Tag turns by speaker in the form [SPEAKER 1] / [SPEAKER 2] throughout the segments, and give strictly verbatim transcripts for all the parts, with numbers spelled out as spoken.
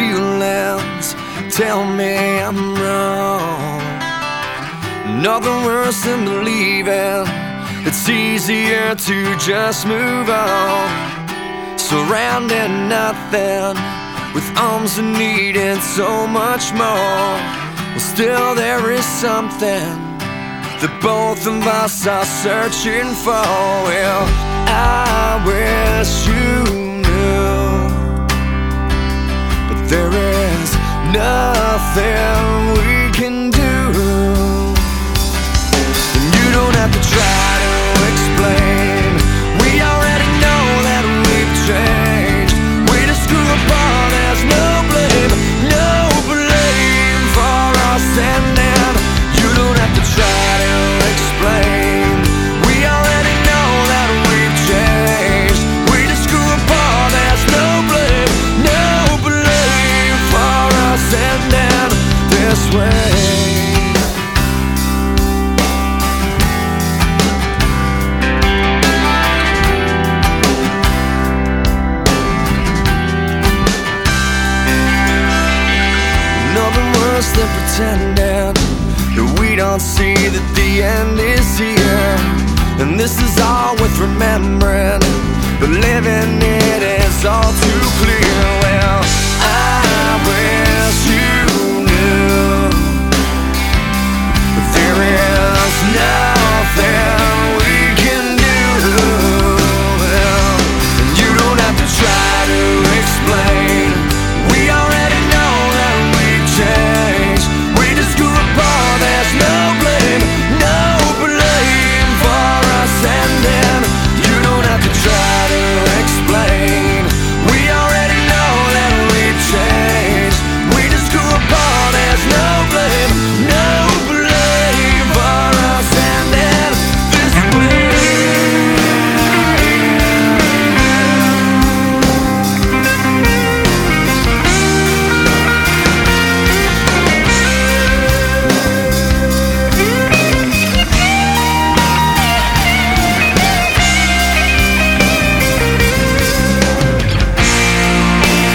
[SPEAKER 1] feelings tell me I'm wrong. Nothing worse than believing it's easier to just move on. Surrounding nothing with arms that needed so much more. Well, still there is something that both of us are searching for. Well, I wish you knew, but there is nothing we can do. And you don't have to try to explain. We already know that we've changed. We just grew apart, there's no blame, no blame for us ending. You don't have to try to explain. We already know that we've changed. We just grew apart, there's no blame, no blame for us ending this way. Nothing worse than pretending that we don't see that the end is here. And this is all worth remembering, but living it is all too clear. Well, I wish you knew, but there is nothing we can do. Well, and you don't have to try to explain. We already know that we've changed. We just grew apart, there's no blame, no blame for us ending. You don't have to try to explain. We already know that we've changed. We just grew apart, there's no blame, no blame for us ending this way.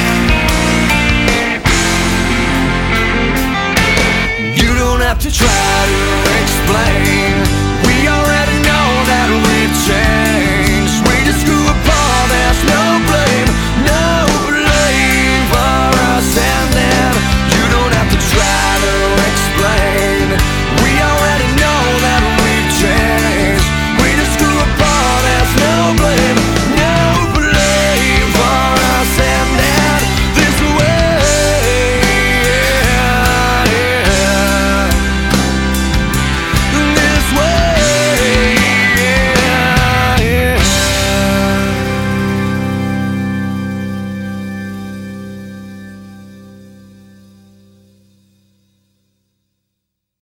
[SPEAKER 1] You don't have to try